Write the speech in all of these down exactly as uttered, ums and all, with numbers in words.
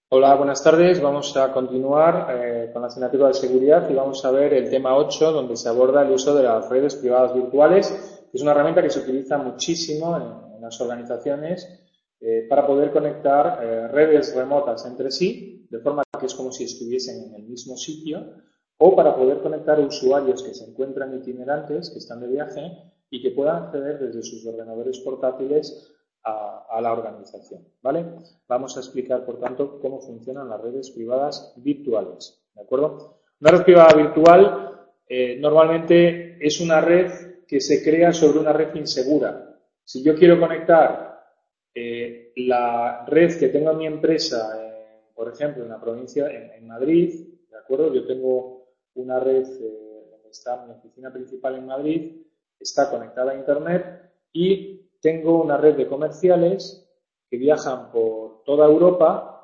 Hola, buenas tardes. Vamos a continuar eh, con la asignatura de seguridad y vamos a ver el tema ocho, donde se aborda el uso de las redes privadas virtuales. Es una herramienta que se utiliza muchísimo en, en las organizaciones eh, para poder conectar eh, redes remotas entre sí, de forma que es como si estuviesen en el mismo sitio, o para poder conectar usuarios que se encuentran itinerantes, que están de viaje y que puedan acceder desde sus ordenadores portátiles A, a la organización, ¿vale? Vamos a explicar, por tanto, cómo funcionan las redes privadas virtuales, ¿de acuerdo? Una red privada virtual eh, normalmente es una red que se crea sobre una red insegura. Si yo quiero conectar eh, la red que tengo en mi empresa, eh, por ejemplo, en la provincia, en, en Madrid, ¿de acuerdo? Yo tengo una red eh, donde está mi oficina principal en Madrid, está conectada a Internet y tengo una red de comerciales que viajan por toda Europa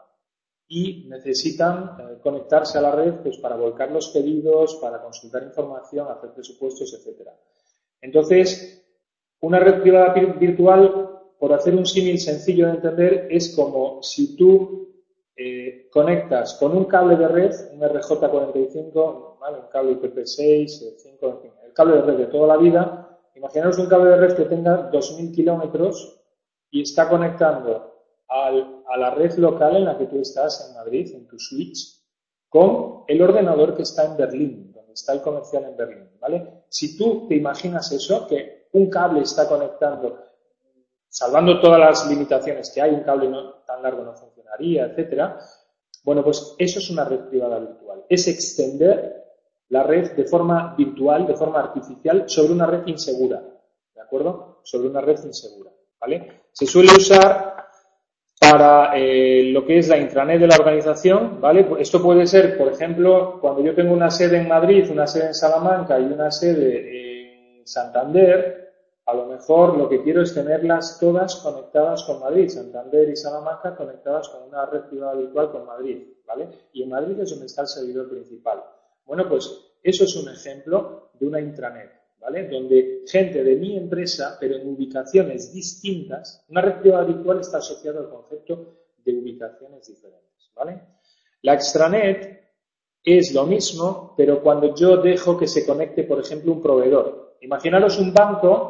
y necesitan eh, conectarse a la red pues, para volcar los pedidos, para consultar información, hacer presupuestos, etcétera. Entonces, una red privada virtual, por hacer un símil sencillo de entender, es como si tú eh, conectas con un cable de red, un R J cuarenta y cinco, ¿vale? Un cable I P v seis, cinco, en fin, el cable de red de toda la vida. Imaginaos un cable de red que tenga dos mil kilómetros y está conectando al, a la red local en la que tú estás en Madrid, en tu switch, con el ordenador que está en Berlín, donde está el comercial en Berlín, ¿vale? Si tú te imaginas eso, que un cable está conectando, salvando todas las limitaciones que hay, un cable no, tan largo no funcionaría, etcétera, bueno, pues eso es una red privada virtual. Es extender la red de forma virtual, de forma artificial, sobre una red insegura, ¿de acuerdo? Sobre una red insegura, ¿vale? Se suele usar para eh, lo que es la intranet de la organización, ¿vale? Esto puede ser, por ejemplo, cuando yo tengo una sede en Madrid, una sede en Salamanca y una sede en Santander, a lo mejor lo que quiero es tenerlas todas conectadas con Madrid, Santander y Salamanca conectadas con una red privada virtual con Madrid, ¿vale? Y en Madrid es donde está el servidor principal. Bueno, pues eso es un ejemplo de una intranet, ¿vale? Donde gente de mi empresa, pero en ubicaciones distintas, una red privada virtual está asociada al concepto de ubicaciones diferentes, ¿vale? La extranet es lo mismo, pero cuando yo dejo que se conecte, por ejemplo, un proveedor. Imaginaros un banco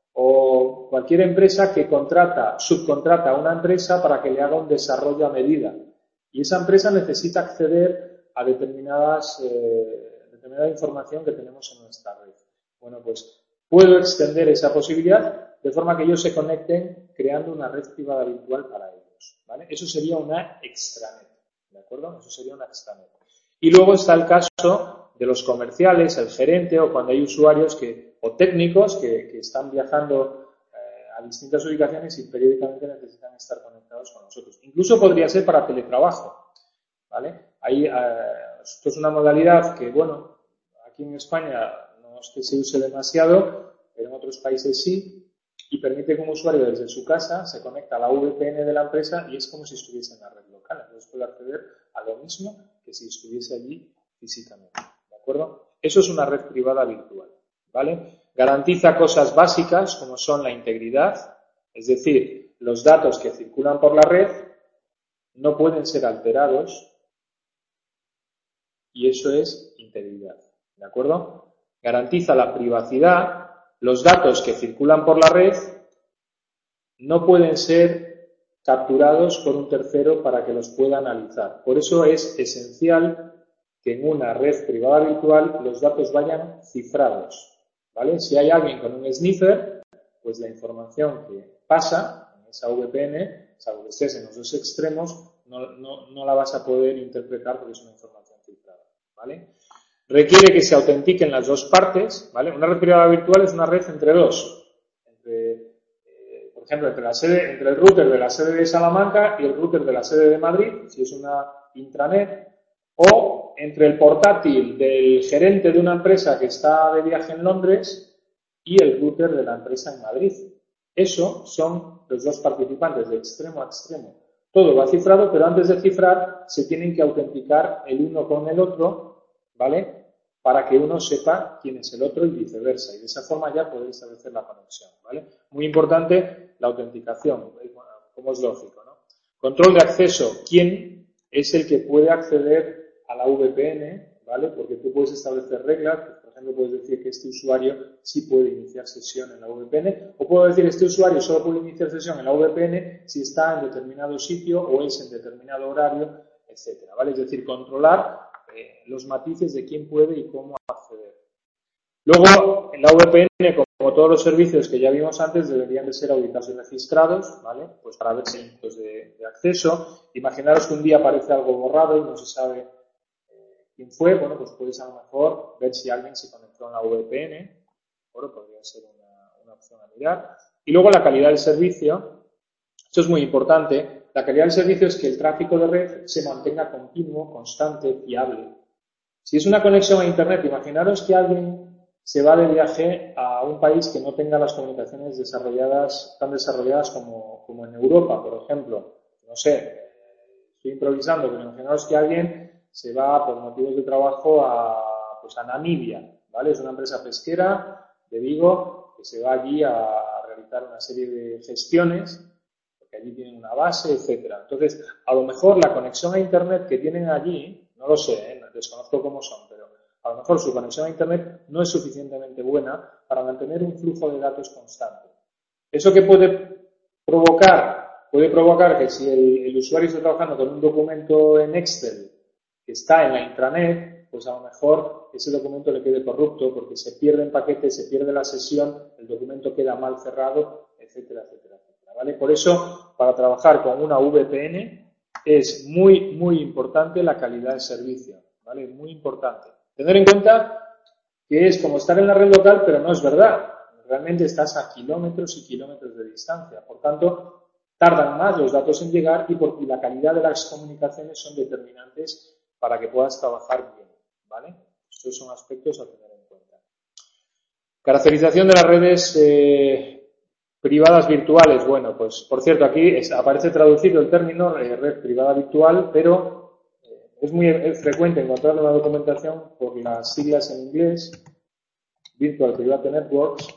o cualquier empresa que contrata, subcontrata a una empresa para que le haga un desarrollo a medida. Y esa empresa necesita acceder a determinadas, eh, determinada información que tenemos en nuestra red. Bueno, pues puedo extender esa posibilidad de forma que ellos se conecten creando una red privada virtual para ellos, ¿vale? Eso sería una extranet, ¿de acuerdo? Eso sería una extranet. Y luego está el caso de los comerciales, el gerente o cuando hay usuarios que, o técnicos que, que están viajando eh, a distintas ubicaciones y periódicamente necesitan estar conectados con nosotros. Incluso podría ser para teletrabajo, ¿vale? Ahí, eh, esto es una modalidad que, bueno, aquí en España no es que se use demasiado, pero en otros países sí, y permite que un usuario desde su casa se conecta a la V P N de la empresa y es como si estuviese en la red local. Entonces puede acceder a lo mismo que si estuviese allí físicamente, ¿de acuerdo? Eso es una red privada virtual, ¿vale? Garantiza cosas básicas como son la integridad, es decir, los datos que circulan por la red no pueden ser alterados y eso es integridad, ¿de acuerdo? Garantiza la privacidad, los datos que circulan por la red no pueden ser capturados por un tercero para que los pueda analizar. Por eso es esencial que en una red privada virtual los datos vayan cifrados, ¿vale? Si hay alguien con un sniffer, pues la información que pasa en esa V P N, salvo que estés en los dos extremos, no, no, no la vas a poder interpretar porque es una información cifrada, ¿vale? Requiere que se autentiquen las dos partes, ¿vale? Una red privada virtual es una red entre dos, entre, eh, por ejemplo, entre, la sede, entre el router de la sede de Salamanca y el router de la sede de Madrid, si es una intranet, o entre el portátil del gerente de una empresa que está de viaje en Londres y el router de la empresa en Madrid. Eso son los dos participantes de extremo a extremo. Todo va cifrado, pero antes de cifrar se tienen que autenticar el uno con el otro, ¿vale? Para que uno sepa quién es el otro y viceversa. Y de esa forma ya podéis establecer la conexión, ¿vale? Muy importante la autenticación, como es lógico, ¿no? Control de acceso. ¿Quién es el que puede acceder a la V P N, ¿vale? Porque tú puedes establecer reglas, pues, por ejemplo, puedes decir que este usuario sí puede iniciar sesión en la V P N, o puedo decir este usuario solo puede iniciar sesión en la V P N si está en determinado sitio o es en determinado horario, etcétera, ¿vale? Es decir, controlar eh, los matices de quién puede y cómo acceder. Luego, en la V P N, como todos los servicios que ya vimos antes, deberían de ser auditados y registrados, ¿vale? Pues para ver si hay puntos de, de acceso. Imaginaros que un día aparece algo borrado y no se sabe eh, quién fue. Bueno, pues puedes a lo mejor ver si alguien se conectó en la V P N. Bueno, podría ser una, una opción a mirar. Y luego la calidad del servicio. Esto es muy importante. La calidad del servicio es que el tráfico de red se mantenga continuo, constante, fiable. Si es una conexión a Internet, imaginaros que alguien se va de viaje a un país que no tenga las comunicaciones desarrolladas, tan desarrolladas como, como en Europa, por ejemplo. No sé, estoy improvisando, pero imaginaos que alguien se va por motivos de trabajo a, pues a Namibia, ¿vale? Es una empresa pesquera de Vigo que se va allí a, a realizar una serie de gestiones, porque allí tienen una base, etcétera. Entonces, a lo mejor la conexión a Internet que tienen allí, no lo sé, ¿eh? Desconozco cómo son, pero a lo mejor su conexión a Internet no es suficientemente buena para mantener un flujo de datos constante. ¿Eso qué puede provocar? Puede provocar que si el, el usuario está trabajando con un documento en Excel que está en la intranet, pues a lo mejor ese documento le quede corrupto porque se pierden paquetes, se pierde la sesión, el documento queda mal cerrado, etcétera, etcétera, etcétera, ¿vale? Por eso, para trabajar con una V P N es muy, muy importante la calidad del servicio, ¿vale? Muy importante. Tener en cuenta que es como estar en la red local, pero no es verdad. Realmente estás a kilómetros y kilómetros de distancia. Por tanto, tardan más los datos en llegar y, por, y la calidad de las comunicaciones son determinantes para que puedas trabajar bien, ¿vale? Estos son aspectos a tener en cuenta. Caracterización de las redes eh, privadas virtuales. Bueno, pues por cierto, aquí es, aparece traducido el término eh, red privada virtual, pero es muy frecuente encontrar una documentación por las siglas en inglés, Virtual Private Networks,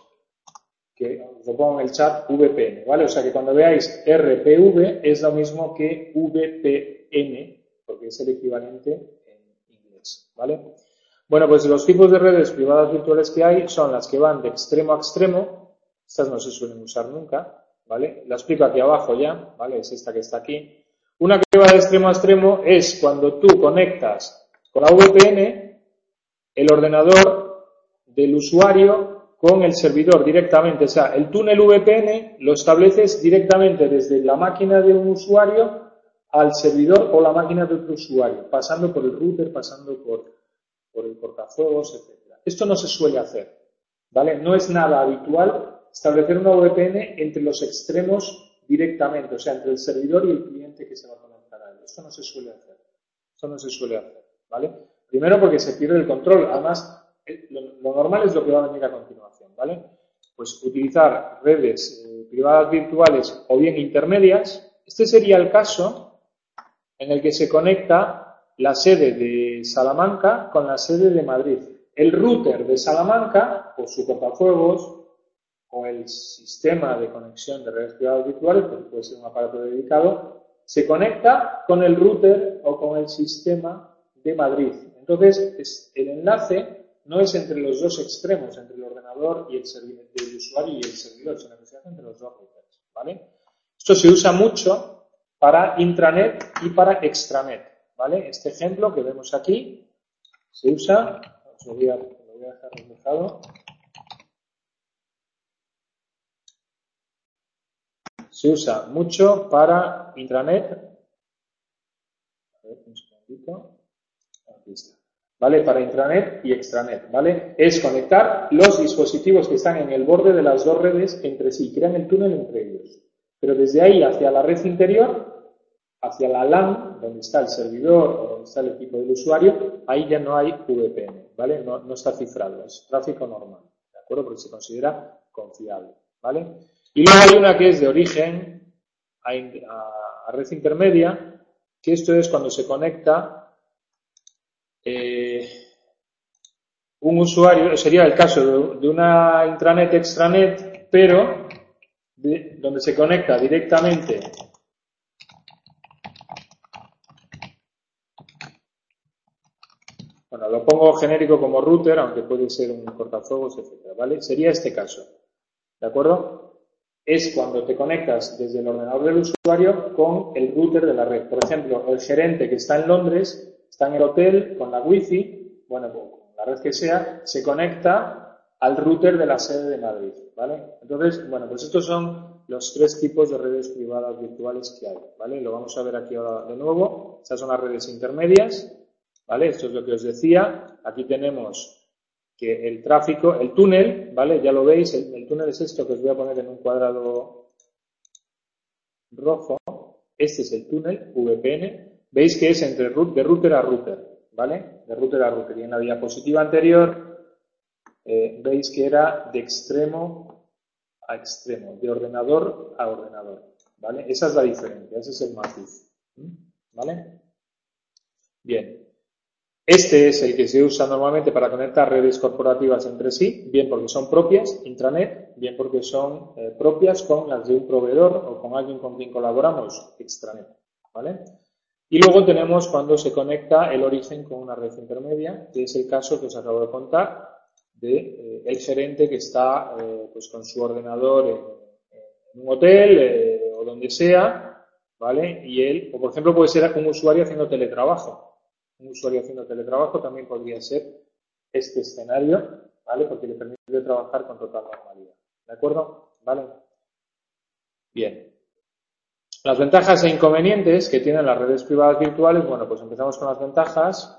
que os lo pongo en el chat, V P N, ¿vale? O sea que cuando veáis R P V es lo mismo que V P N, porque es el equivalente en inglés, ¿vale? Bueno, pues los tipos de redes privadas virtuales que hay son las que van de extremo a extremo, estas no se suelen usar nunca, ¿vale? La explico aquí abajo ya, ¿vale? Es esta que está aquí. Una que va de extremo a extremo es cuando tú conectas con la V P N el ordenador del usuario con el servidor directamente. O sea, el túnel V P N lo estableces directamente desde la máquina de un usuario al servidor o la máquina de otro usuario, pasando por el router, pasando por, por el cortafuegos, etcétera. Esto no se suele hacer, ¿vale? No es nada habitual establecer una V P N entre los extremos directamente, o sea, entre el servidor y el cliente que se va a conectar a él. Esto no se suele hacer. Esto no se suele hacer, ¿vale? Primero porque se pierde el control. Además, lo, lo normal es lo que va a venir a continuación, ¿vale? Pues utilizar redes eh, privadas virtuales o bien intermedias. Este sería el caso en el que se conecta la sede de Salamanca con la sede de Madrid. El router de Salamanca, o su cortafuegos, o el sistema de conexión de redes privadas virtuales, porque puede ser un aparato dedicado, se conecta con el router o con el sistema de Madrid. Entonces, es, el enlace no es entre los dos extremos, entre el ordenador y el, el usuario y el servidor, sino que se hace entre los dos routers, ¿vale? Esto se usa mucho para intranet y para extranet, ¿vale? Este ejemplo que vemos aquí se usa, os lo voy a, lo voy a dejar reflejado. Se usa mucho para intranet. A ver, un segundito. Aquí está. ¿Vale? Para intranet y extranet, ¿vale? Es conectar los dispositivos que están en el borde de las dos redes entre sí, crean el túnel entre ellos. Pero desde ahí hacia la red interior, hacia la LAN, donde está el servidor o donde está el equipo del usuario, ahí ya no hay V P N, ¿vale? No, no está cifrado, es tráfico normal, ¿de acuerdo? Porque se considera confiable, ¿vale? Y luego hay una que es de origen a, a, a red intermedia, que esto es cuando se conecta eh, un usuario, sería el caso de, de una intranet extranet, pero de, donde se conecta directamente Bueno, lo pongo genérico como router, aunque puede ser un cortafuegos, etcétera, ¿vale? Sería este caso, ¿de acuerdo? Es cuando te conectas desde el ordenador del usuario con el router de la red. Por ejemplo, el gerente que está en Londres, está en el hotel con la wifi, bueno, con la red que sea, se conecta al router de la sede de Madrid, ¿vale? Entonces, bueno, pues estos son los tres tipos de redes privadas virtuales que hay, ¿vale? Lo vamos a ver aquí ahora de nuevo. Estas son las redes intermedias, ¿vale? Esto es lo que os decía. Aquí tenemos que el tráfico, el túnel, ¿vale? Ya lo veis, el, el túnel es esto que os voy a poner en un cuadrado rojo. Este es el túnel V P N. Veis que es entre de router a router, ¿vale? De router a router. Y en la diapositiva anterior eh, veis que era de extremo a extremo, de ordenador a ordenador, ¿vale? Esa es la diferencia, ese es el matiz, ¿vale? Bien. Este es el que se usa normalmente para conectar redes corporativas entre sí, bien porque son propias, intranet, bien porque son eh, propias con las de un proveedor o con alguien con quien colaboramos, extranet, ¿vale? Y luego tenemos cuando se conecta el origen con una red intermedia, que es el caso que os acabo de contar de eh, el gerente que está eh, pues con su ordenador en, en un hotel eh, o donde sea, ¿vale? Y él, o por ejemplo puede ser un usuario haciendo teletrabajo. Un usuario haciendo teletrabajo también podría ser este escenario, ¿vale? Porque le permite trabajar con total normalidad. ¿De acuerdo? ¿Vale? Bien. Las ventajas e inconvenientes que tienen las redes privadas virtuales, bueno, pues empezamos con las ventajas.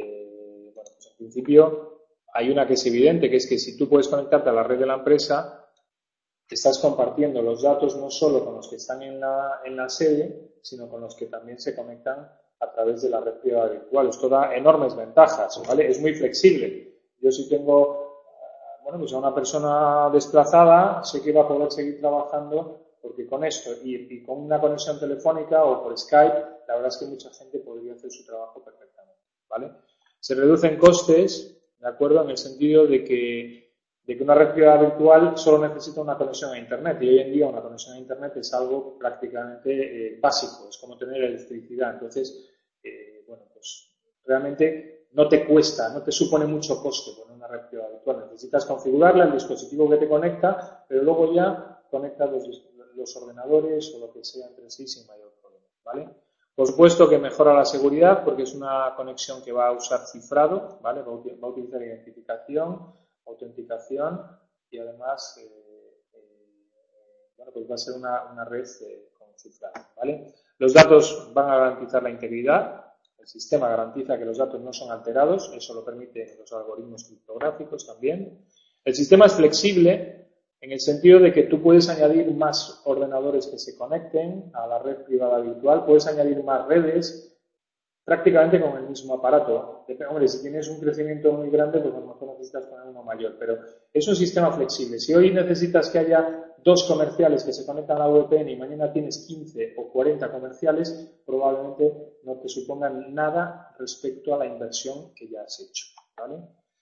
Eh, bueno, pues en principio hay una que es evidente, que es que si tú puedes conectarte a la red de la empresa, te estás compartiendo los datos no solo con los que están en la, en la sede, sino con los que también se conectan a través de la red privada virtual. Esto da enormes ventajas, ¿vale? Es muy flexible. Yo si tengo, bueno, pues a una persona desplazada, sé que va a poder seguir trabajando porque con esto y, y con una conexión telefónica o por Skype, la verdad es que mucha gente podría hacer su trabajo perfectamente, ¿vale? Se reducen costes, ¿de acuerdo? En el sentido de que de que una red privada virtual solo necesita una conexión a Internet y hoy en día una conexión a Internet es algo prácticamente eh, básico, es como tener electricidad. Entonces, eh, bueno, pues realmente no te cuesta, no te supone mucho coste poner una red privada virtual. Necesitas configurarla, el dispositivo que te conecta, pero luego ya conectas los, los ordenadores o lo que sea entre sí sin mayor problema, ¿vale? Por supuesto que mejora la seguridad porque es una conexión que va a usar cifrado, ¿vale? Va a utilizar identificación, autenticación y además eh, eh, bueno, pues va a ser una, una red eh, con cifrado, ¿vale? Los datos van a garantizar la integridad, el sistema garantiza que los datos no son alterados, eso lo permiten los algoritmos criptográficos también. El sistema es flexible en el sentido de que tú puedes añadir más ordenadores que se conecten a la red privada virtual, puedes añadir más redes prácticamente con el mismo aparato. Hombre, si tienes un crecimiento muy grande, pues a lo mejor necesitas poner uno mayor, pero es un sistema flexible. Si hoy necesitas que haya dos comerciales que se conectan a la V P N y mañana tienes quince o cuarenta comerciales, probablemente no te supongan nada respecto a la inversión que ya has hecho, ¿vale?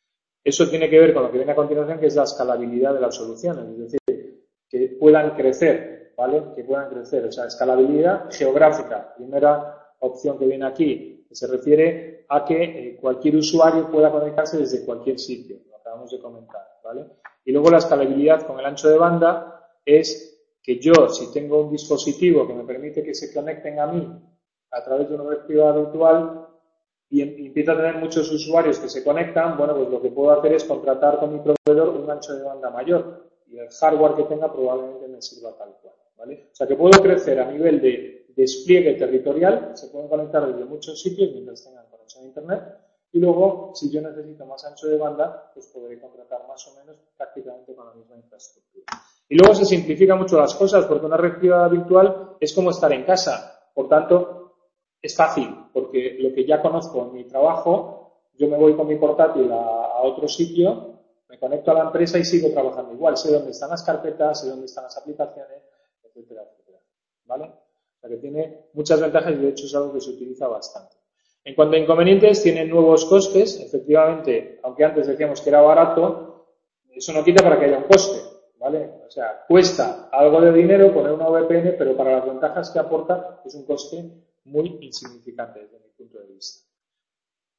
Eso tiene que ver con lo que viene a continuación, que es la escalabilidad de las soluciones, es decir, que puedan crecer, ¿vale? Que puedan crecer, o sea, escalabilidad geográfica, primera opción que viene aquí, que se refiere a que eh, cualquier usuario pueda conectarse desde cualquier sitio, lo acabamos de comentar, ¿vale? Y luego la escalabilidad con el ancho de banda es que yo, si tengo un dispositivo que me permite que se conecten a mí a través de una red privada virtual y, y empiezo a tener muchos usuarios que se conectan, bueno, pues lo que puedo hacer es contratar con mi proveedor un ancho de banda mayor y el hardware que tenga probablemente me sirva tal cual, ¿vale? O sea que puedo crecer a nivel de despliegue territorial, se pueden conectar desde muchos sitios mientras tengan conexión a Internet y luego, si yo necesito más ancho de banda, pues podré contratar más o menos prácticamente con la misma infraestructura. Y luego se simplifican mucho las cosas porque una red privada virtual es como estar en casa, por tanto, es fácil, porque lo que ya conozco en mi trabajo, yo me voy con mi portátil a, a otro sitio, me conecto a la empresa y sigo trabajando igual. Sé dónde están las carpetas, sé dónde están las aplicaciones, etcétera, etcétera. ¿Vale? O sea que tiene muchas ventajas y de hecho es algo que se utiliza bastante. En cuanto a inconvenientes, tiene nuevos costes. Efectivamente, aunque antes decíamos que era barato, eso no quita para que haya un coste, ¿vale? O sea, cuesta algo de dinero poner una V P N, pero para las ventajas que aporta es un coste muy insignificante desde mi punto de vista.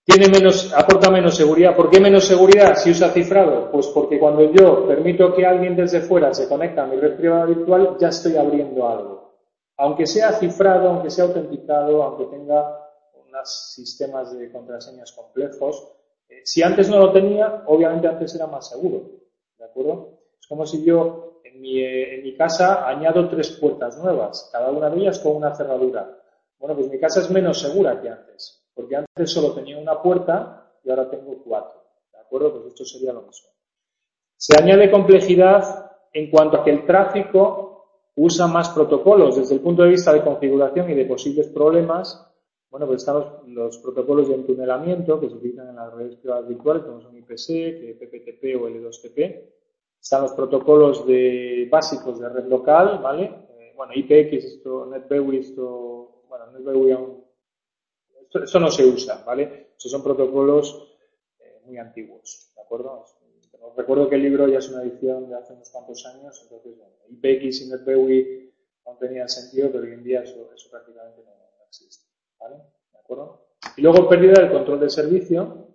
Tiene menos, aporta menos seguridad. ¿Por qué menos seguridad si usa cifrado? Pues porque cuando yo permito que alguien desde fuera se conecte a mi red privada virtual, ya estoy abriendo algo. Aunque sea cifrado, aunque sea autenticado, aunque tenga unos sistemas de contraseñas complejos, eh, si antes no lo tenía, obviamente antes era más seguro. ¿De acuerdo? Es como si yo en mi, eh, en mi casa añado tres puertas nuevas, cada una de ellas con una cerradura. Bueno, pues mi casa es menos segura que antes. Porque antes solo tenía una puerta y ahora tengo cuatro. ¿De acuerdo? Pues esto sería lo mismo. Se añade complejidad en cuanto a que el tráfico usa más protocolos. Desde el punto de vista de configuración y de posibles problemas, bueno, pues están los, los protocolos de entunelamiento que se utilizan en las redes privadas virtuales, como son I P C, que P P T P o L dos T P. Están los protocolos de, básicos de red local, ¿vale? Eh, bueno, I P X, esto, NetBEUI, esto, bueno, NetBEUI aún Eso no se usa, ¿vale? Esos son protocolos eh, muy antiguos, ¿de acuerdo? Os recuerdo que el libro ya es una edición de hace unos cuantos años, entonces, bueno, I P X y NetBEUI no tenían sentido, pero hoy en día eso, eso prácticamente no, no existe, ¿vale? ¿De acuerdo? Y luego pérdida del control de servicio,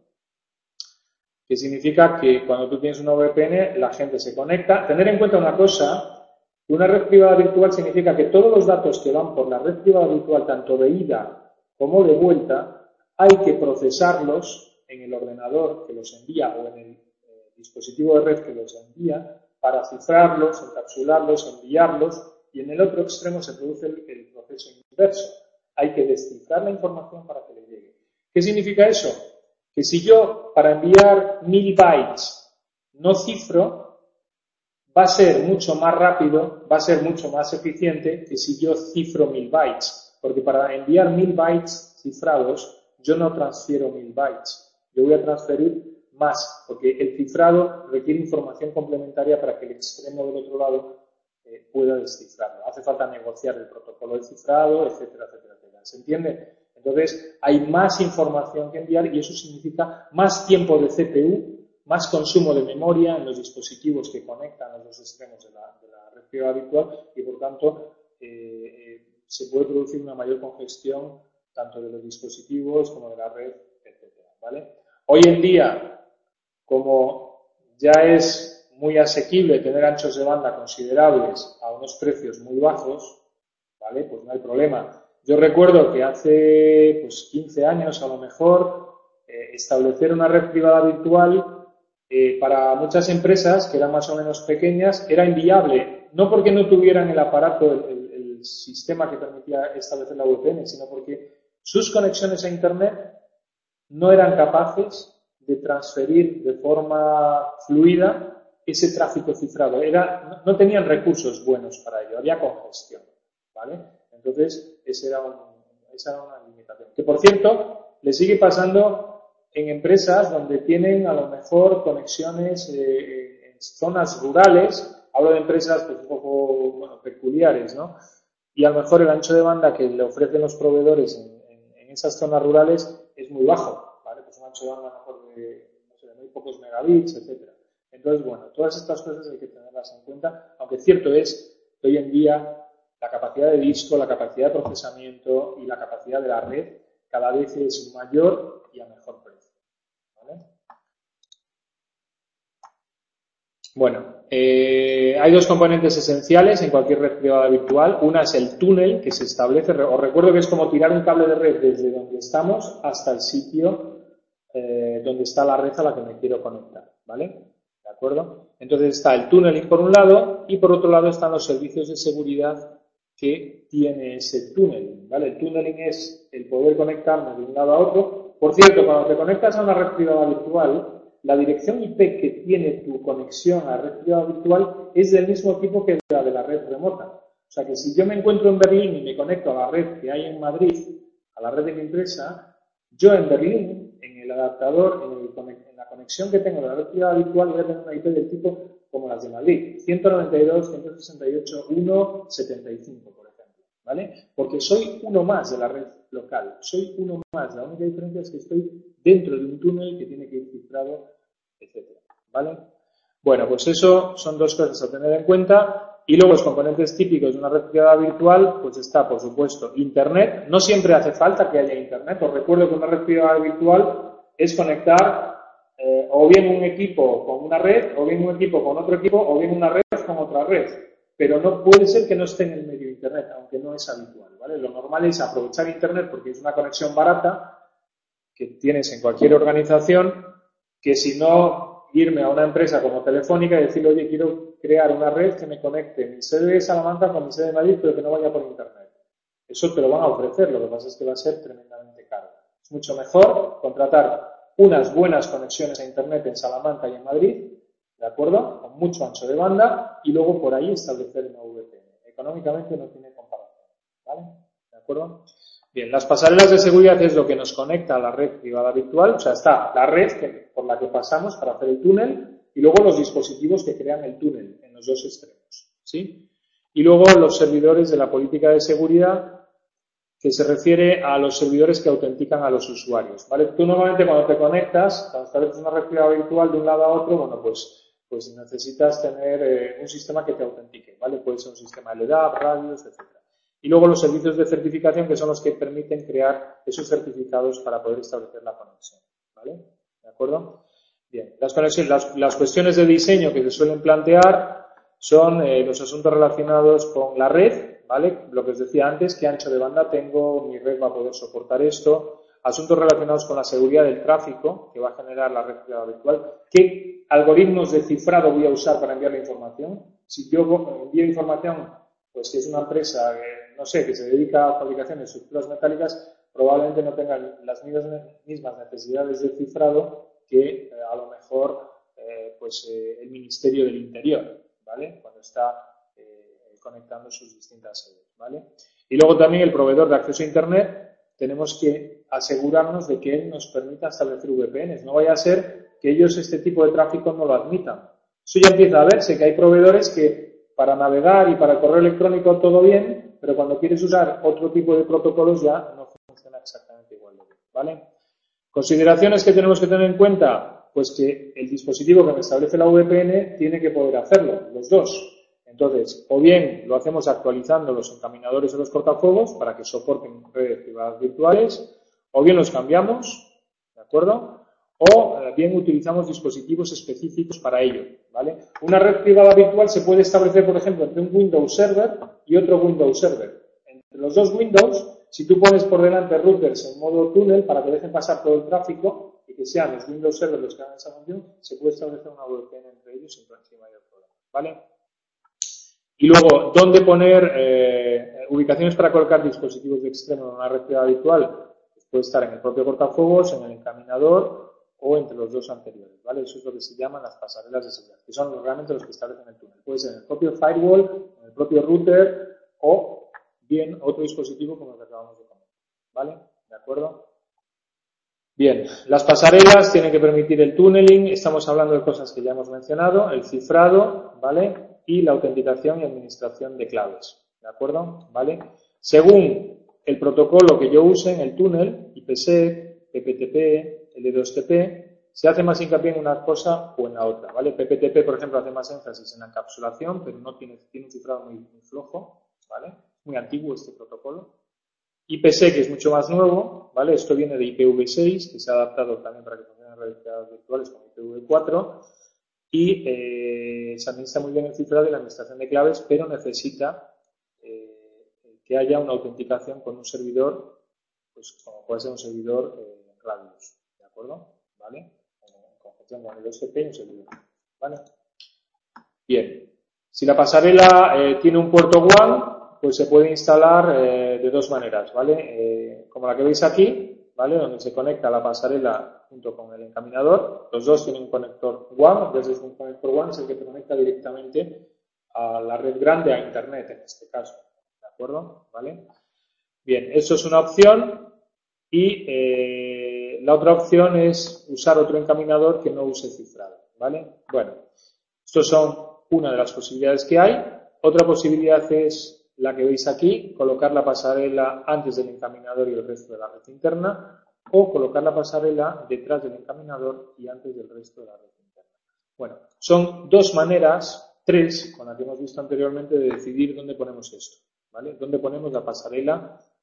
que significa que cuando tú tienes una V P N, la gente se conecta. Tener en cuenta una cosa, una red privada virtual significa que todos los datos que van por la red privada virtual, tanto de ida como de vuelta, hay que procesarlos en el ordenador que los envía o en el eh, dispositivo de red que los envía para cifrarlos, encapsularlos, enviarlos, y en el otro extremo se produce el, el proceso inverso. Hay que descifrar la información para que le llegue. ¿Qué significa eso? Que si yo para enviar mil bytes no cifro, va a ser mucho más rápido, va a ser mucho más eficiente que si yo cifro mil bytes. Porque para enviar mil bytes cifrados, yo no transfiero mil bytes. Yo voy a transferir más, porque el cifrado requiere información complementaria para que el extremo del otro lado eh, pueda descifrarlo. Hace falta negociar el protocolo de cifrado, etcétera, etcétera, etcétera. ¿Se entiende? Entonces, hay más información que enviar y eso significa más tiempo de C P U, más consumo de memoria en los dispositivos que conectan los dos extremos de la, de la red privada virtual y, por tanto, eh, eh, se puede producir una mayor congestión tanto de los dispositivos como de la red, etcétera, ¿vale? Hoy en día, como ya es muy asequible tener anchos de banda considerables a unos precios muy bajos, ¿vale? Pues no hay problema. Yo recuerdo que hace pues, quince años a lo mejor eh, establecer una red privada virtual eh, para muchas empresas que eran más o menos pequeñas era inviable, no porque no tuvieran el aparato, el, el sistema que permitía establecer la V P N, sino porque sus conexiones a Internet no eran capaces de transferir de forma fluida ese tráfico cifrado. Era, no tenían recursos buenos para ello, había congestión, ¿vale? Entonces, esa era, un, esa era una limitación. Que, por cierto, le sigue pasando en empresas donde tienen a lo mejor conexiones eh, en zonas rurales. Hablo de empresas pues, un poco bueno, peculiares, ¿no? Y a lo mejor el ancho de banda que le ofrecen los proveedores en, en, en esas zonas rurales es muy bajo, ¿vale? Pues un ancho de banda a lo mejor de, no sé, de muy pocos megabits, etcétera. Entonces, bueno, todas estas cosas hay que tenerlas en cuenta, aunque cierto es que hoy en día la capacidad de disco, la capacidad de procesamiento y la capacidad de la red cada vez es mayor y a mejor precio, ¿vale? Bueno, eh, hay dos componentes esenciales en cualquier red privada virtual. Una es el túnel que se establece. Os recuerdo que es como tirar un cable de red desde donde estamos hasta el sitio eh, donde está la red a la que me quiero conectar, ¿vale? ¿De acuerdo? Entonces está el túneling por un lado y por otro lado están los servicios de seguridad que tiene ese túneling, ¿vale? El túneling es el poder conectarme de un lado a otro. Por cierto, cuando te conectas a una red privada virtual, la dirección I P que tiene tu conexión a la red privada virtual es del mismo tipo que la de la red remota. O sea que si yo me encuentro en Berlín y me conecto a la red que hay en Madrid, a la red de mi empresa, yo en Berlín, en el adaptador, en, el, en la conexión que tengo de la red privada virtual, voy a tener una I P del tipo como las de Madrid, ciento noventa y dos, ciento sesenta y ocho, ciento setenta y cinco, por ejemplo, ¿vale? Porque soy uno más de la red local, soy uno más. La única diferencia es que estoy dentro de un túnel que tiene que ir cifrado, etcétera, ¿vale? Bueno, pues eso son dos cosas a tener en cuenta. Y luego los componentes típicos de una red privada virtual, pues está, por supuesto, Internet. No siempre hace falta que haya Internet. Os recuerdo que una red privada virtual es conectar eh, o bien un equipo con una red, o bien un equipo con otro equipo, o bien una red con otra red. Pero no puede ser que no esté en el medio de Internet, aunque no es habitual, ¿vale? Lo normal es aprovechar Internet porque es una conexión barata que tienes en cualquier organización, que si no irme a una empresa como Telefónica y decirle, oye, quiero crear una red que me conecte mi sede de Salamanca con mi sede de Madrid, pero que no vaya por Internet. Eso te lo van a ofrecer, lo que pasa es que va a ser tremendamente caro. Es mucho mejor contratar unas buenas conexiones a Internet en Salamanca y en Madrid, ¿de acuerdo? Con mucho ancho de banda, y luego por ahí establecer una V P N. Económicamente no tiene comparación, ¿vale? ¿De acuerdo? Bien, las pasarelas de seguridad es lo que nos conecta a la red privada virtual, o sea, está la red que, por la que pasamos para hacer el túnel y luego los dispositivos que crean el túnel en los dos extremos, ¿sí? Y luego los servidores de la política de seguridad, que se refiere a los servidores que autentican a los usuarios, ¿vale? Tú normalmente cuando te conectas, cuando estableces una red privada virtual de un lado a otro, bueno, pues, pues necesitas tener eh, un sistema que te autentique, ¿vale? Puede ser un sistema L D A P, radios, etcétera. Y luego los servicios de certificación, que son los que permiten crear esos certificados para poder establecer la conexión, ¿vale? ¿De acuerdo? Bien, las conexiones, las, las cuestiones de diseño que se suelen plantear son eh, los asuntos relacionados con la red, ¿vale? Lo que os decía antes, qué ancho de banda tengo, mi red va a poder soportar esto, asuntos relacionados con la seguridad del tráfico que va a generar la red privada virtual, qué algoritmos de cifrado voy a usar para enviar la información. Si yo envío información, pues que es una empresa, eh, no sé, que se dedica a fabricación de estructuras metálicas, probablemente no tengan las mismas necesidades de cifrado que eh, a lo mejor eh, pues eh, el Ministerio del Interior, ¿vale? Cuando está eh, conectando sus distintas sedes, ¿vale? Y luego también el proveedor de acceso a Internet, tenemos que asegurarnos de que él nos permita establecer V P Ns. No vaya a ser que ellos este tipo de tráfico no lo admitan. Eso ya empieza a verse, que hay proveedores que para navegar y para el correo electrónico todo bien, pero cuando quieres usar otro tipo de protocolos ya no funciona exactamente igual de bien, ¿vale? Consideraciones que tenemos que tener en cuenta, pues que el dispositivo que me establece la V P N tiene que poder hacerlo, los dos. Entonces, o bien lo hacemos actualizando los encaminadores o los cortafuegos para que soporten redes privadas virtuales, o bien los cambiamos, ¿de acuerdo? O bien utilizamos dispositivos específicos para ello, ¿vale? Una red privada virtual se puede establecer, por ejemplo, entre un Windows Server y otro Windows Server. Entre los dos Windows, si tú pones por delante routers en modo túnel para que dejen pasar todo el tráfico y que sean los Windows Server los que hagan esa función, se puede establecer una V P N entre ellos sin mayor problema, ¿vale? Y luego, ¿dónde poner eh, ubicaciones para colocar dispositivos de extremo en una red privada virtual? Pues puede estar en el propio cortafuegos, en el encaminador o entre los dos anteriores, ¿vale? Eso es lo que se llaman las pasarelas de seguridad, que son realmente los que establecen el túnel. Puede ser en el propio firewall, en el propio router o bien otro dispositivo como el que acabamos de comentar, ¿vale? ¿De acuerdo? Bien, las pasarelas tienen que permitir el tunneling, estamos hablando de cosas que ya hemos mencionado, el cifrado, ¿vale? Y la autenticación y administración de claves, ¿de acuerdo? ¿Vale? Según el protocolo que yo use en el túnel, I P sec, P P T P, L dos T P, se hace más hincapié en una cosa o en la otra, ¿vale? P P T P, por ejemplo, hace más énfasis en la encapsulación, pero no tiene, tiene un cifrado muy, muy flojo, ¿vale? Muy antiguo este protocolo. I P sec es mucho más nuevo, ¿vale? Esto viene de I P v seis, que se ha adaptado también para que funcionen redes virtuales con I P v cuatro, y eh, se administra muy bien el cifrado y la administración de claves, pero necesita eh, que haya una autenticación con un servidor, pues como puede ser un servidor eh, Radius, ¿de acuerdo? ¿Vale? En conjunción con el dos T P y un servidor, ¿vale? Bien, si la pasarela eh, tiene un puerto W A N, pues se puede instalar eh, de dos maneras, ¿vale? Eh, como la que veis aquí, ¿vale? Donde se conecta la pasarela junto con el encaminador. Los dos tienen un conector W A N, entonces un conector W A N es el que te conecta directamente a la red grande, a Internet en este caso, ¿de acuerdo? ¿Vale? Bien, eso es una opción y eh, la otra opción es usar otro encaminador que no use cifrado, ¿vale? Bueno, estos son una de las posibilidades que hay. Otra posibilidad es la que veis aquí, colocar la pasarela antes del encaminador y el resto de la red interna, o colocar la pasarela detrás del encaminador y antes del resto de la red interna. Bueno, son dos maneras, tres, con las que hemos visto anteriormente, de decidir dónde ponemos esto, ¿vale? Dónde ponemos la pasarela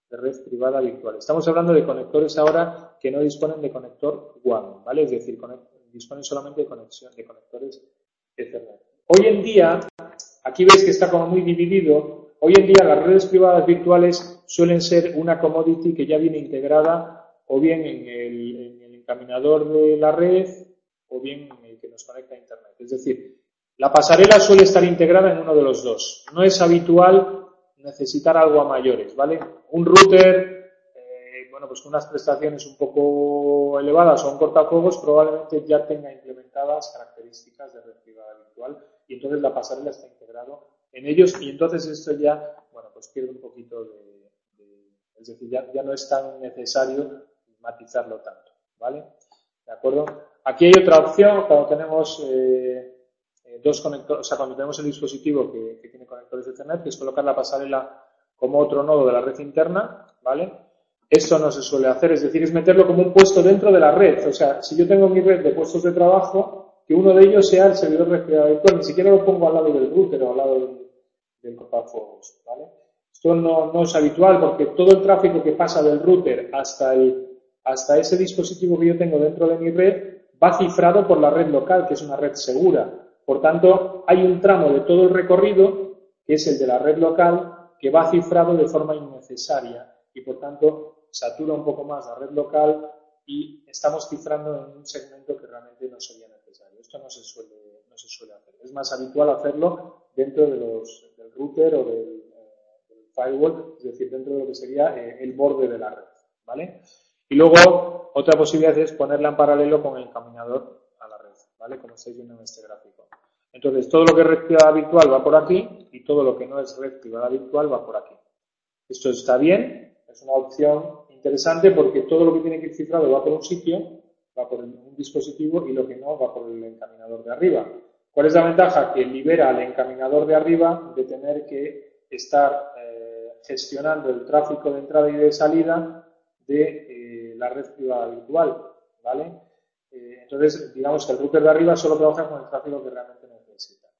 de red privada virtual. Estamos hablando de conectores ahora que no disponen de conector W A N, ¿vale? Es decir, disponen solamente de conexión de conectores Ethernet. Hoy en día, aquí veis que está como muy dividido, hoy en día las redes privadas virtuales suelen ser una commodity que ya viene integrada o bien en el, en el encaminador de la red o bien en el que nos conecta a Internet. Es decir, la pasarela suele estar integrada en uno de los dos. No es habitual necesitar algo a mayores, ¿vale? Un router, eh, bueno, pues con unas prestaciones un poco elevadas o un cortafuegos probablemente ya tenga implementadas características de red privada virtual y entonces la pasarela está integrado en ellos y entonces esto ya, bueno, pues pierde un poquito de, de es decir, ya, ya no es tan necesario matizarlo tanto, ¿vale? ¿De acuerdo? Aquí hay otra opción cuando tenemos eh, dos conectores, o sea, cuando tenemos el dispositivo que, que tiene conectores de Ethernet, que es colocar la pasarela como otro nodo de la red interna, ¿vale? Esto no se suele hacer, es decir, es meterlo como un puesto dentro de la red. O sea, si yo tengo mi red de puestos de trabajo, que uno de ellos sea el servidor de red privada virtual, ni siquiera lo pongo al lado del router o al lado del, del cortafuegos, ¿vale? Esto no, no es habitual porque todo el tráfico que pasa del router hasta, el, hasta ese dispositivo que yo tengo dentro de mi red va cifrado por la red local, que es una red segura. Por tanto, hay un tramo de todo el recorrido, que es el de la red local, que va cifrado de forma innecesaria y, por tanto, satura un poco más la red local y estamos cifrando en un segmento que realmente no sería necesario. Esto no se suele, no se suele hacer. Es más habitual hacerlo dentro de los, del router o del, eh, del firewall, es decir, dentro de lo que sería eh, el borde de la red, ¿vale? Y luego, otra posibilidad es ponerla en paralelo con el encaminador a la red, ¿vale? Como estáis viendo en este gráfico. Entonces, todo lo que es red privada virtual va por aquí y todo lo que no es red privada virtual va por aquí. Esto está bien, es una opción interesante porque todo lo que tiene que ir cifrado va por un sitio, va por un dispositivo y lo que no va por el encaminador de arriba. ¿Cuál es la ventaja? Que libera al encaminador de arriba de tener que estar eh, gestionando el tráfico de entrada y de salida de eh, la red privada virtual, ¿vale? Eh, entonces, digamos que el router de arriba solo trabaja con el tráfico que realmente necesita.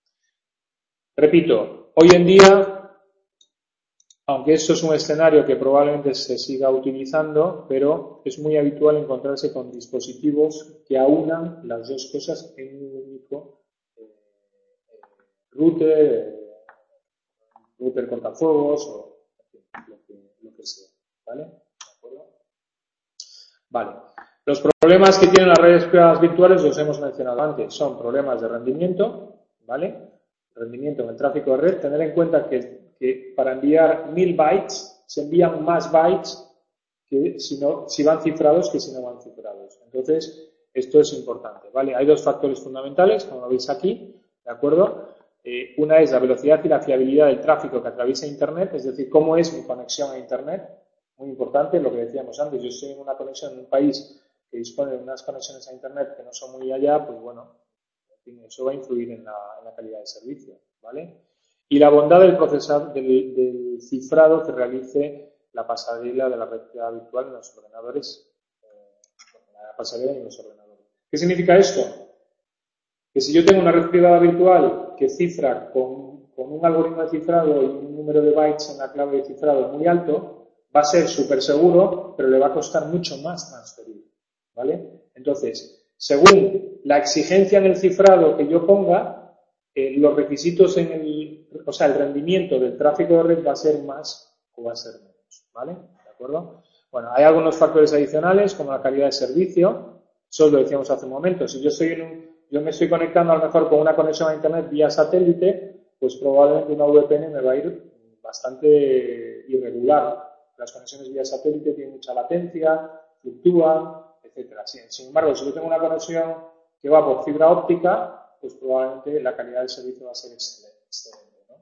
Repito, hoy en día, aunque esto es un escenario que probablemente se siga utilizando, pero es muy habitual encontrarse con dispositivos que aunan las dos cosas en un único eh, router, eh, router cortafuegos o lo que, lo que sea, ¿vale? ¿De acuerdo? Vale. Los problemas que tienen las redes privadas virtuales los hemos mencionado antes. Son problemas de rendimiento, ¿vale? Rendimiento en el tráfico de red. Tener en cuenta que, que para enviar mil bytes se envían más bytes que si, no, si van cifrados que si no van cifrados. Entonces, esto es importante, ¿vale? Hay dos factores fundamentales, como lo veis aquí, ¿de acuerdo? Eh, una es la velocidad y la fiabilidad del tráfico que atraviesa Internet, es decir, cómo es mi conexión a Internet. Muy importante, lo que decíamos antes, yo estoy en una conexión en un país que dispone de unas conexiones a Internet que no son muy allá, pues bueno, en fin, eso va a influir en la, en la calidad del servicio, ¿vale? Y la bondad del procesador, del, del cifrado que realice la pasarela de la red virtual en los ordenadores, eh, la pasarela en los ordenadores. ¿Qué significa esto? Que si yo tengo una red privada virtual que cifra con, con un algoritmo de cifrado y un número de bytes en la clave de cifrado muy alto, va a ser súper seguro, pero le va a costar mucho más transferir, ¿vale? Entonces, según la exigencia en el cifrado que yo ponga, eh, los requisitos en el, o sea, el rendimiento del tráfico de red va a ser más o va a ser menos, ¿vale? ¿De acuerdo? Bueno, hay algunos factores adicionales como la calidad de servicio, eso lo decíamos hace un momento, si yo estoy en un, yo me estoy conectando a lo mejor con una conexión a internet vía satélite, pues probablemente una V P N me va a ir bastante irregular. Las conexiones vía satélite tienen mucha latencia, fluctúan, etcétera. Sin embargo, si yo tengo una conexión que va por fibra óptica, pues probablemente la calidad del servicio va a ser excelente, ¿no?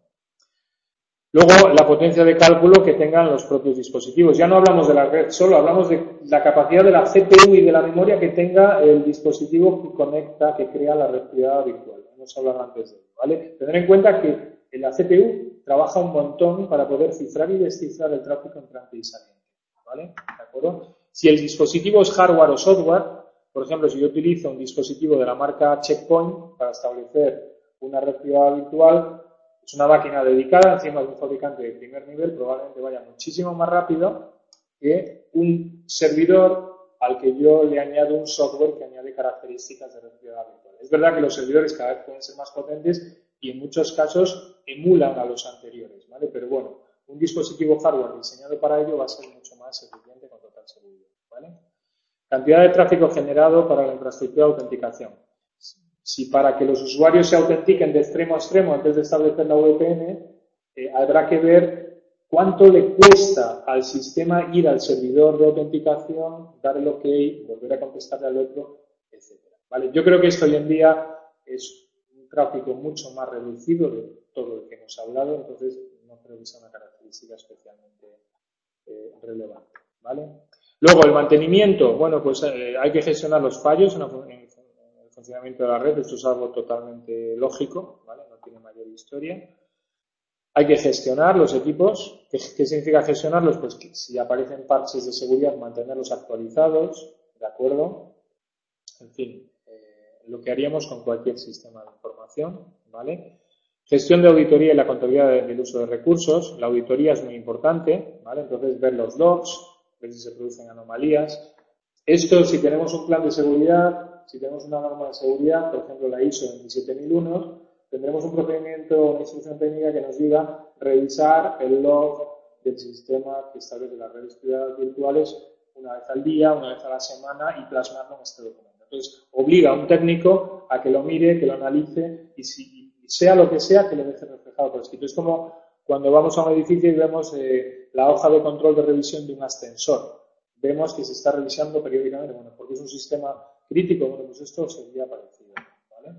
Luego, la potencia de cálculo que tengan los propios dispositivos. Ya no hablamos de la red solo, hablamos de la capacidad de la C P U y de la memoria que tenga el dispositivo que conecta, que crea la red privada virtual. Hemos hablado antes de ello, ¿vale? Tener en cuenta que la C P U trabaja un montón para poder cifrar y descifrar el tráfico entrante y saliente, ¿vale? ¿De acuerdo? Si el dispositivo es hardware o software, por ejemplo, si yo utilizo un dispositivo de la marca Checkpoint para establecer una red privada virtual, es una máquina dedicada, encima de un fabricante de primer nivel, probablemente vaya muchísimo más rápido que un servidor al que yo le añado un software que añade características de red privada virtual. Es verdad que los servidores cada vez pueden ser más potentes y en muchos casos emulan a los anteriores, ¿vale? Pero bueno, un dispositivo hardware diseñado para ello va a ser mucho más eficiente con total seguridad, ¿vale? Cantidad de tráfico generado para la infraestructura de autenticación. Si para que los usuarios se autentiquen de extremo a extremo antes de establecer la V P N, eh, habrá que ver cuánto le cuesta al sistema ir al servidor de autenticación, dar el OK, volver a contestarle al otro, etcétera. ¿Vale? Yo creo que esto hoy en día es un tráfico mucho más reducido de todo lo que hemos hablado, entonces no creo que sea una característica especialmente eh, relevante, ¿vale? Luego, el mantenimiento, bueno, pues eh, hay que gestionar los fallos en, la, en el funcionamiento de la red, esto es algo totalmente lógico, ¿vale? No tiene mayor historia. Hay que gestionar los equipos. ¿Qué, qué significa gestionarlos? Pues que si aparecen parches de seguridad, mantenerlos actualizados, ¿de acuerdo? En fin, eh, lo que haríamos con cualquier sistema de información, ¿vale? Gestión de auditoría y la contabilidad de, del uso de recursos. La auditoría es muy importante, ¿vale? Entonces, ver los logs, ver si se producen anomalías. Esto, si tenemos un plan de seguridad, si tenemos una norma de seguridad, por ejemplo la I S O veintisiete mil uno, tendremos un procedimiento, una instrucción técnica que nos diga revisar el log del sistema que establece las redes privadas virtuales una vez al día, una vez a la semana y plasmarlo en este documento. Entonces, obliga a un técnico a que lo mire, que lo analice y si y sea lo que sea, que lo deje reflejado por escrito. Es como cuando vamos a un edificio y vemos eh, la hoja de control de revisión de un ascensor. Vemos que se está revisando periódicamente, bueno, porque es un sistema crítico, bueno, pues esto sería parecido, ¿vale?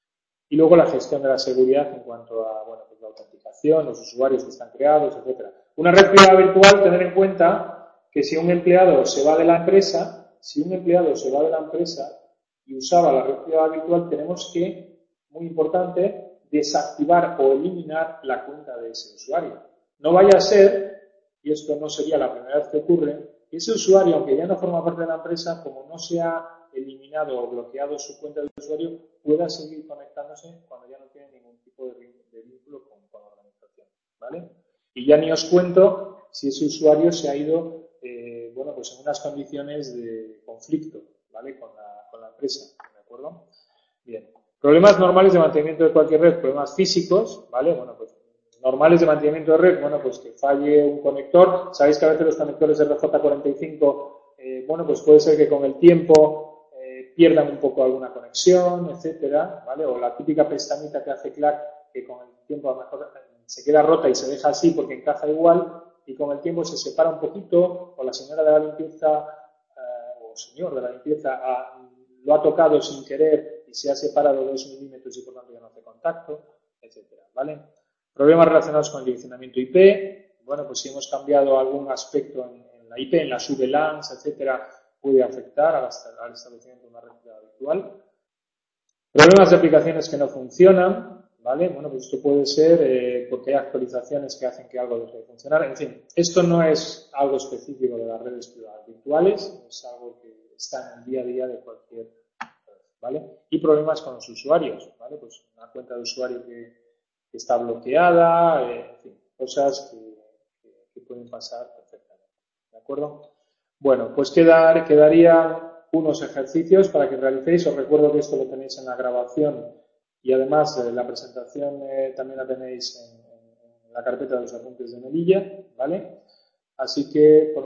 Y luego la gestión de la seguridad en cuanto a, bueno, pues la autenticación, los usuarios que están creados, etcétera. Una red privada virtual, tener en cuenta que si un empleado se va de la empresa, si un empleado se va de la empresa y usaba la red privada virtual, tenemos que, muy importante, desactivar o eliminar la cuenta de ese usuario. No vaya a ser, y esto no sería la primera vez que ocurre, que ese usuario, aunque ya no forma parte de la empresa, como no se ha eliminado o bloqueado su cuenta de usuario, pueda seguir conectándose cuando ya no tiene ningún tipo de, de vínculo con, con la organización, ¿vale? Y ya ni os cuento si ese usuario se ha ido, eh, bueno, pues en unas condiciones de conflicto, ¿vale? Con la, con la empresa, ¿de acuerdo? Bien. Problemas normales de mantenimiento de cualquier red, problemas físicos, ¿vale? Bueno, pues normales de mantenimiento de red, bueno, pues que falle un conector. Sabéis que a veces los conectores de R J cuarenta y cinco, eh, bueno, pues puede ser que con el tiempo eh, pierdan un poco alguna conexión, etcétera, ¿vale? O la típica pestañita que hace clac, que con el tiempo a lo mejor se queda rota y se deja así porque encaja igual, y con el tiempo se separa un poquito, o la señora de la limpieza, eh, o señor de la limpieza, ha, lo ha tocado sin querer y se ha separado dos milímetros y por tanto ya no hace contacto, etcétera, ¿vale? Problemas relacionados con el direccionamiento I P. Bueno, pues si hemos cambiado algún aspecto en, en la I P, en las V LANs, etcétera, puede afectar al, al establecimiento de una red virtual. Problemas de aplicaciones que no funcionan, ¿vale? Bueno, pues esto puede ser eh, porque hay actualizaciones que hacen que algo deje de funcionar. En fin, esto no es algo específico de las redes privadas virtuales, es algo que está en el día a día de cualquier red, ¿vale? Y problemas con los usuarios, ¿vale? Pues una cuenta de usuario que, que está bloqueada, eh, en fin, cosas que, que, que pueden pasar perfectamente, ¿de acuerdo? Bueno, pues quedar, quedaría unos ejercicios para que realicéis. Os recuerdo que esto lo tenéis en la grabación y además eh, la presentación eh, también la tenéis en, en, en la carpeta de los apuntes de Melilla, ¿vale? Así que